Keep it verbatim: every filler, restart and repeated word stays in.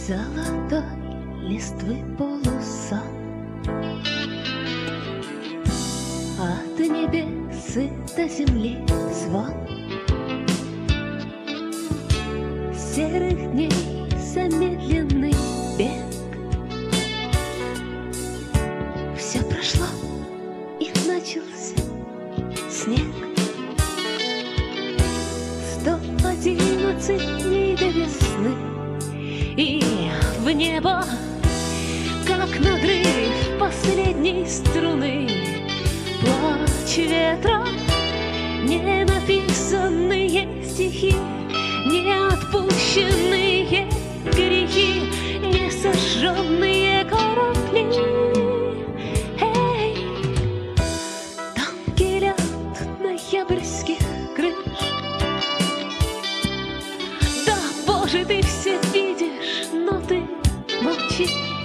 золотой листвы полусон. От небес и до земли звон серых дней замедленный бег. Все прошло, и начался снег. Сто одиннадцать дней до весны, и в небо, как надрыв последней струны, плач ветра, не написанные стихи, не отпущенные грехи, не сожженные корабли. Эй, тонкий лед ноябрьских крыш. Да, Боже, ты все видишь, но ты молчишь.